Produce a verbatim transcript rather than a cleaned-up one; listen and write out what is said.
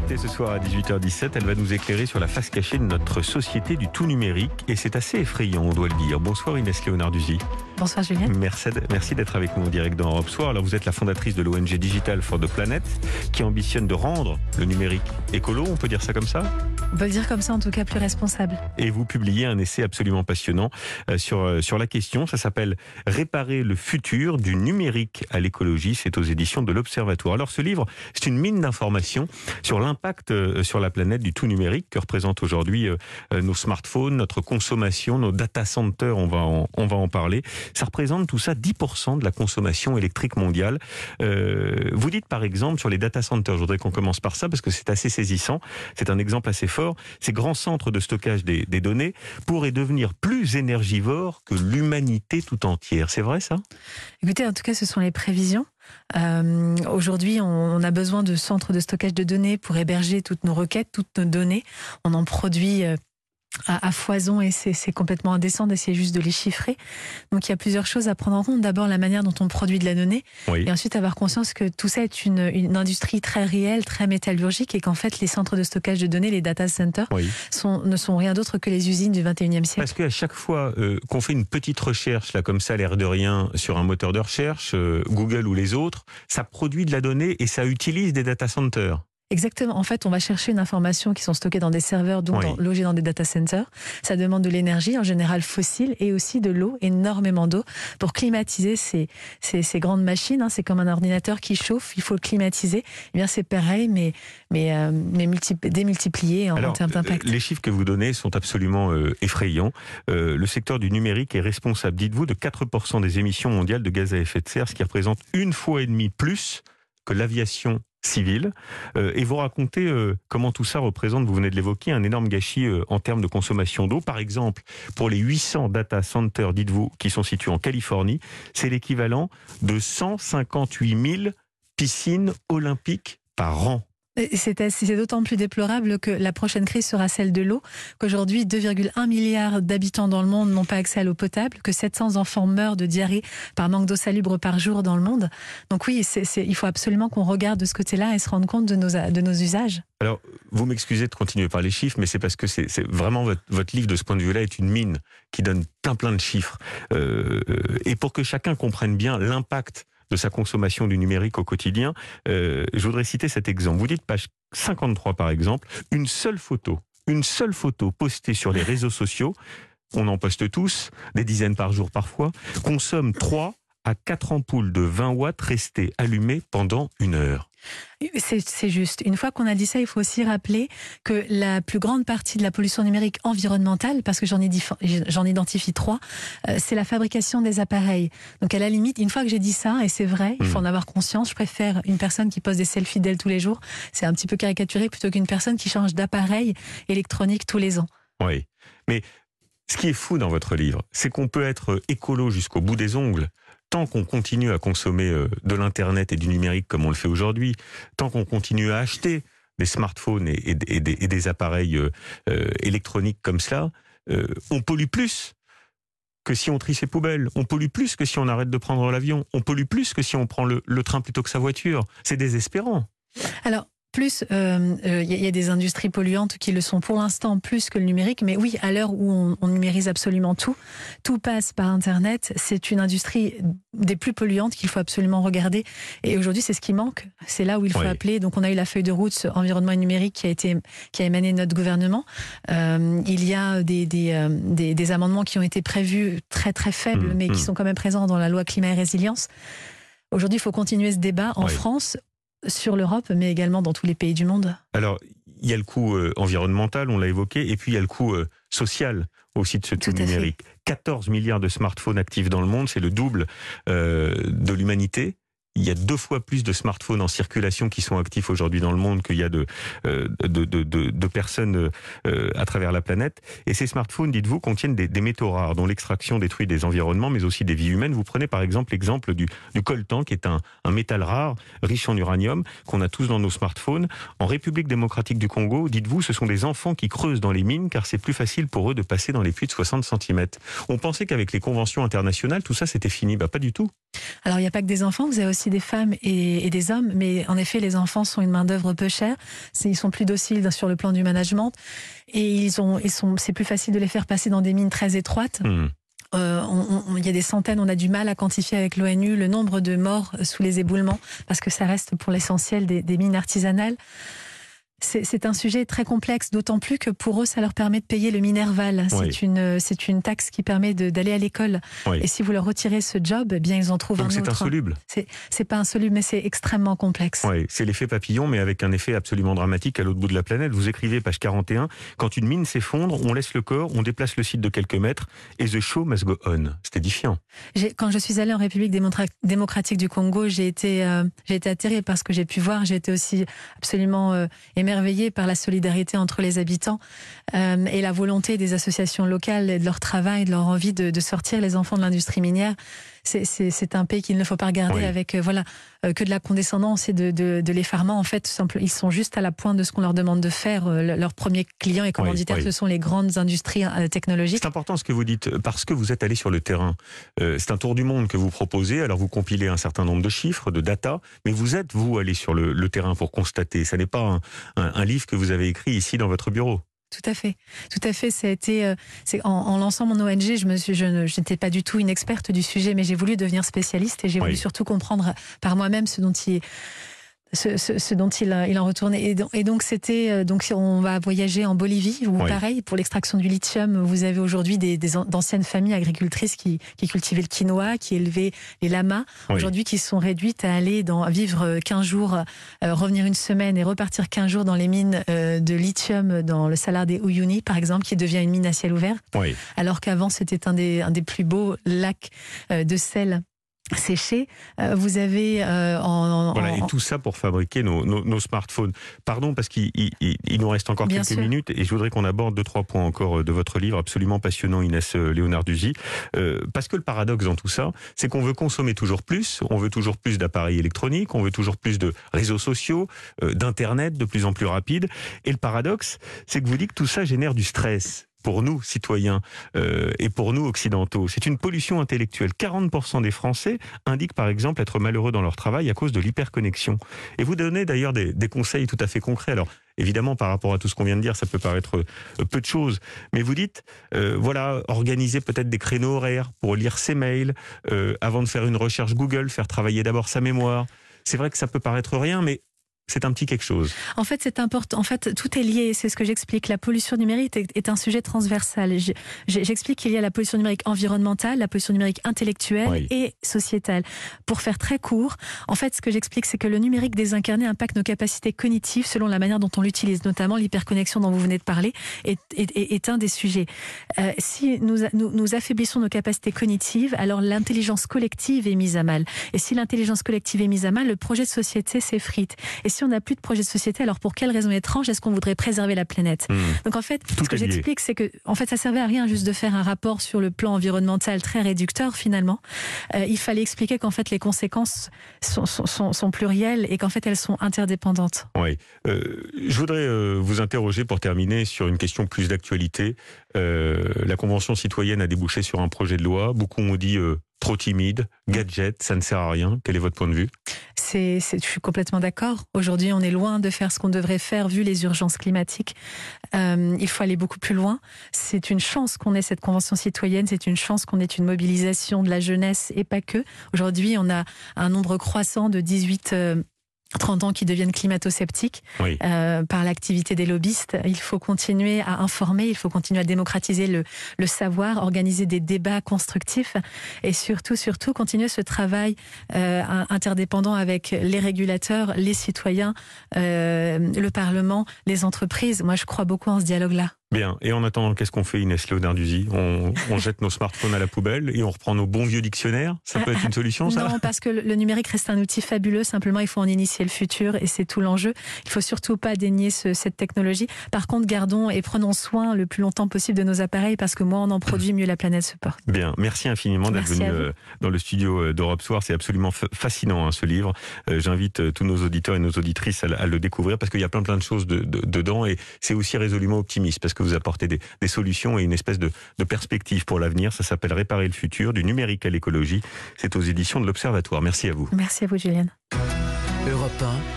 invitée ce soir à dix-huit heures dix-sept. Elle va nous éclairer sur la face cachée de notre société du tout numérique. Et c'est assez effrayant, on doit le dire. Bonsoir Inès Léonarduzzi. Bonsoir Julien. Merci, merci d'être avec nous en direct dans Europe Soir. Alors vous êtes la fondatrice de l'O N G Digital for the Planet qui ambitionne de rendre le numérique écolo, on peut dire ça comme ça ? On peut le dire comme ça, en tout cas plus responsable. Et vous publiez un essai absolument passionnant euh, sur, euh, sur la question. Ça s'appelle « Réparer le futur du numérique à l'écologie ». C'est aux éditions de l'Observatoire. Alors ce livre, c'est une mine d'informations sur l'impact euh, sur la planète du tout numérique que représentent aujourd'hui euh, nos smartphones, notre consommation, nos data centers, on va en, on va en parler. Ça représente tout ça dix pour cent de la consommation électrique mondiale. Euh, vous dites par exemple sur les data centers, je voudrais qu'on commence par ça parce que c'est assez saisissant, c'est un exemple assez fort. Ces grands centres de stockage des, des données pourraient devenir plus énergivores que l'humanité tout entière. C'est vrai ça ? Écoutez, en tout cas, ce sont les prévisions. Euh, aujourd'hui, on, on a besoin de centres de stockage de données pour héberger toutes nos requêtes, toutes nos données. On en produit euh, à, à foison et c'est, c'est complètement indécent d'essayer juste de les chiffrer. Donc il y a plusieurs choses à prendre en compte. D'abord la manière dont on produit de la donnée, oui. Et ensuite avoir conscience que tout ça est une, une industrie très réelle, très métallurgique et qu'en fait les centres de stockage de données, les data centers, oui. sont, ne sont rien d'autre que les usines du vingt et unième siècle. Parce qu'à chaque fois euh, qu'on fait une petite recherche, là comme ça, l'air de rien, sur un moteur de recherche, euh, Google ou les autres, ça produit de la donnée et ça utilise des data centers. Exactement. En fait, on va chercher une information qui sont stockées dans des serveurs, donc oui. dans, logés dans des data centers. Ça demande de l'énergie, en général fossile, et aussi de l'eau, énormément d'eau, pour climatiser ces, ces, ces grandes machines. Hein. C'est comme un ordinateur qui chauffe, il faut le climatiser. Eh bien, c'est pareil, mais, mais, euh, mais multipli- démultiplié en, Alors, en termes d'impact. Les chiffres que vous donnez sont absolument euh, effrayants. Euh, le secteur du numérique est responsable, dites-vous, de quatre pour cent des émissions mondiales de gaz à effet de serre, ce qui représente une fois et demie plus que l'aviation civile, euh, et vous racontez euh, comment tout ça représente, vous venez de l'évoquer, un énorme gâchis euh, en termes de consommation d'eau. Par exemple, pour les huit cents data centers, dites-vous, qui sont situés en Californie, c'est l'équivalent de cent cinquante-huit mille piscines olympiques par an. C'est, assez, c'est d'autant plus déplorable que la prochaine crise sera celle de l'eau, qu'aujourd'hui deux virgule un milliards d'habitants dans le monde n'ont pas accès à l'eau potable, que sept cents enfants meurent de diarrhée par manque d'eau salubre par jour dans le monde. Donc oui, c'est, c'est, il faut absolument qu'on regarde de ce côté-là et se rende compte de nos, de nos usages. Alors, vous m'excusez de continuer par les chiffres, mais c'est parce que c'est, c'est vraiment votre, votre livre de ce point de vue-là est une mine qui donne plein plein de chiffres. Euh, et pour que chacun comprenne bien l'impact de sa consommation du numérique au quotidien, euh, je voudrais citer cet exemple. Vous dites, page cinquante-trois par exemple, une seule photo, une seule photo postée sur les réseaux sociaux, on en poste tous, des dizaines par jour parfois, consomme trois à quatre ampoules de vingt watts restées allumées pendant une heure. C'est, c'est juste. Une fois qu'on a dit ça, il faut aussi rappeler que la plus grande partie de la pollution numérique environnementale, parce que j'en, ai dif- j'en identifie trois, euh, c'est la fabrication des appareils. Donc à la limite, une fois que j'ai dit ça, et c'est vrai, il faut en avoir conscience, je préfère une personne qui poste des selfies d'elle tous les jours, c'est un petit peu caricaturé, plutôt qu'une personne qui change d'appareil électronique tous les ans. Oui, mais ce qui est fou dans votre livre, c'est qu'on peut être écolo jusqu'au bout des ongles, tant qu'on continue à consommer de l'Internet et du numérique comme on le fait aujourd'hui, tant qu'on continue à acheter des smartphones et, et, et, des, et des appareils euh, électroniques comme cela, euh, on pollue plus que si on trie ses poubelles, on pollue plus que si on arrête de prendre l'avion, on pollue plus que si on prend le, le train plutôt que sa voiture. C'est désespérant. Alors, plus, il euh, euh, y, y a des industries polluantes qui le sont pour l'instant plus que le numérique, mais oui, à l'heure où on, on numérise absolument tout, tout passe par Internet, c'est une industrie des plus polluantes qu'il faut absolument regarder. Et aujourd'hui, c'est ce qui manque, c'est là où il faut oui. appeler. Donc on a eu la feuille de route environnement et numérique qui a, été, qui a émané de notre gouvernement. Euh, il y a des, des, euh, des, des amendements qui ont été prévus très très faibles, mmh, mais mmh. qui sont quand même présents dans la loi climat et résilience. Aujourd'hui, il faut continuer ce débat en oui. France, sur l'Europe, mais également dans tous les pays du monde. Alors, il y a le coût euh, environnemental, on l'a évoqué, et puis il y a le coût euh, social aussi de ce tout, tout numérique. quatorze milliards de smartphones actifs dans le monde, c'est le double euh, de l'humanité. Il y a deux fois plus de smartphones en circulation qui sont actifs aujourd'hui dans le monde qu'il y a de, euh, de, de, de, de personnes euh, à travers la planète. Et ces smartphones, dites-vous, contiennent des, des métaux rares dont l'extraction détruit des environnements, mais aussi des vies humaines. Vous prenez par exemple l'exemple du, du coltan, qui est un, un métal rare, riche en uranium, qu'on a tous dans nos smartphones. En République démocratique du Congo, dites-vous, ce sont des enfants qui creusent dans les mines, car c'est plus facile pour eux de passer dans les puits de soixante centimètres. On pensait qu'avec les conventions internationales, tout ça c'était fini. Bah, pas du tout. Alors, il n'y a pas que des enfants, vous avez aussi des femmes et, et des hommes, mais en effet, les enfants sont une main-d'œuvre peu chère, ils sont plus dociles sur le plan du management, et ils ont, ils sont, c'est plus facile de les faire passer dans des mines très étroites. Mmh. Euh, on, on, il y a des centaines, on a du mal à quantifier avec l'ONU le nombre de morts sous les éboulements, parce que ça reste pour l'essentiel des, des mines artisanales. C'est, c'est un sujet très complexe, d'autant plus que pour eux, ça leur permet de payer le Minerval. Oui. C'est une, c'est une taxe qui permet de, d'aller à l'école. Oui. Et si vous leur retirez ce job, eh bien, ils en trouvent Donc un c'est autre. C'est insoluble. C'est, c'est pas insoluble, mais c'est extrêmement complexe. Oui, c'est l'effet papillon, mais avec un effet absolument dramatique à l'autre bout de la planète. Vous écrivez, page quarante et un, quand une mine s'effondre, on laisse le corps, on déplace le site de quelques mètres, et the show must go on. C'est édifiant. J'ai, quand je suis allée en République démocra- démocratique du Congo, j'ai été, euh, j'ai été atterrée par ce que j'ai pu voir. J'ai été aussi absolument euh, émerveillée par la solidarité entre les habitants euh, et la volonté des associations locales et de leur travail, de leur envie de, de sortir les enfants de l'industrie minière. C'est, c'est, c'est un pays qu'il ne faut pas regarder oui. avec euh, voilà euh, que de la condescendance et de, de, de l'effarement. En fait, simple, ils sont juste à la pointe de ce qu'on leur demande de faire. Euh, leurs premiers clients et commanditaires, oui, oui. ce sont les grandes industries euh, technologiques. C'est important ce que vous dites, parce que vous êtes allé sur le terrain. Euh, c'est un tour du monde que vous proposez. Alors vous compilez un certain nombre de chiffres, de data, mais vous êtes, vous, allé sur le, le terrain pour constater. Ça n'est pas un, un, un livre que vous avez écrit ici dans votre bureau. Tout à fait, tout à fait. Ça a été, euh, c'est en, en lançant mon O N G, je me suis, je n'étais pas du tout une experte du sujet, mais j'ai voulu devenir spécialiste et j'ai oui. voulu surtout comprendre par moi-même ce dont il Ce, ce, ce dont il, il en retournait. Et donc, et donc c'était donc on va voyager en Bolivie où oui. pareil pour l'extraction du lithium, vous avez aujourd'hui des, des d'anciennes familles agricultrices qui, qui cultivaient le quinoa, qui élevaient les lamas, oui. aujourd'hui qui sont réduites à aller dans à vivre quinze jours, euh, revenir une semaine et repartir quinze jours dans les mines euh, de lithium dans le salar des Uyuni par exemple, qui devient une mine à ciel ouvert, oui. alors qu'avant c'était un des un des plus beaux lacs euh, de sel séché. Euh, vous avez euh, en, en, voilà, et tout ça pour fabriquer nos, nos, nos smartphones. Pardon, parce qu'il il, il, il nous reste encore Bien quelques sûr. minutes et je voudrais qu'on aborde deux, trois points encore de votre livre, absolument passionnant, Inès Leonarduzzi. Euh, parce que le paradoxe dans tout ça, c'est qu'on veut consommer toujours plus, on veut toujours plus d'appareils électroniques, on veut toujours plus de réseaux sociaux, euh, d'internet de plus en plus rapide. Et le paradoxe, c'est que vous dites que tout ça génère du stress. Pour nous, citoyens, euh, et pour nous, occidentaux. C'est une pollution intellectuelle. quarante pour cent des Français indiquent, par exemple, être malheureux dans leur travail à cause de l'hyperconnexion. Et vous donnez d'ailleurs des, des conseils tout à fait concrets. Alors, évidemment, par rapport à tout ce qu'on vient de dire, ça peut paraître euh, peu de choses. Mais vous dites, euh, voilà, organiser peut-être des créneaux horaires pour lire ses mails, euh, avant de faire une recherche Google, faire travailler d'abord sa mémoire. C'est vrai que ça peut paraître rien, mais c'est un petit quelque chose. En fait, c'est important. En fait, tout est lié. C'est ce que j'explique. La pollution numérique est, est un sujet transversal. Je, j'explique qu'il y a la pollution numérique environnementale, la pollution numérique intellectuelle oui. et sociétale. Pour faire très court, en fait, ce que j'explique, c'est que le numérique désincarné impacte nos capacités cognitives selon la manière dont on l'utilise. Notamment, l'hyperconnexion dont vous venez de parler est, est, est, est un des sujets. Euh, si nous, nous, nous affaiblissons nos capacités cognitives, alors l'intelligence collective est mise à mal. Et si l'intelligence collective est mise à mal, le projet de société s'effrite. Et si on n'a plus de projet de société, alors pour quelle raison étrange est-ce qu'on voudrait préserver la planète ? mmh. Donc en fait, Tout ce que j'explique, c'est que en fait, ça servait à rien juste de faire un rapport sur le plan environnemental très réducteur finalement. Euh, il fallait expliquer qu'en fait les conséquences sont, sont, sont, sont plurielles et qu'en fait elles sont interdépendantes. Oui. Euh, je voudrais euh, vous interroger pour terminer sur une question plus d'actualité. Euh, la Convention citoyenne a débouché sur un projet de loi. Beaucoup ont dit euh, trop timide, gadget, ça ne sert à rien. Quel est votre point de vue ? C'est, c'est, je suis complètement d'accord. Aujourd'hui, on est loin de faire ce qu'on devrait faire vu les urgences climatiques. Euh, il faut aller beaucoup plus loin. C'est une chance qu'on ait cette convention citoyenne. C'est une chance qu'on ait une mobilisation de la jeunesse et pas que. Aujourd'hui, on a un nombre croissant de dix-huit trente ans qui deviennent climato-sceptiques oui. euh, par l'activité des lobbyistes. Il faut continuer à informer, il faut continuer à démocratiser le, le savoir, organiser des débats constructifs et surtout, surtout continuer ce travail euh, interdépendant avec les régulateurs, les citoyens, euh, le Parlement, les entreprises. Moi, je crois beaucoup en ce dialogue-là. Bien. Et en attendant, qu'est-ce qu'on fait, Inès Leonarduzzi ? on, on jette nos smartphones à la poubelle et on reprend nos bons vieux dictionnaires ? Ça peut être une solution, ça ? Non, parce que le numérique reste un outil fabuleux. Simplement, il faut en initier le futur et c'est tout l'enjeu. Il faut surtout pas dénier ce, cette technologie. Par contre, gardons et prenons soin le plus longtemps possible de nos appareils parce que moins on en produit, mieux la planète se porte. Bien. Merci infiniment d'être venu euh, dans le studio d'Europe Soir. C'est absolument f- fascinant, hein, ce livre. Euh, j'invite euh, tous nos auditeurs et nos auditrices à, à le découvrir parce qu'il y a plein plein de choses de, de, dedans et c'est aussi résolument optimiste parce que que vous apportez des, des solutions et une espèce de, de perspective pour l'avenir. Ça s'appelle Réparer le futur, du numérique à l'écologie. C'est aux éditions de l'Observatoire. Merci à vous. Merci à vous, Julien. Europe un.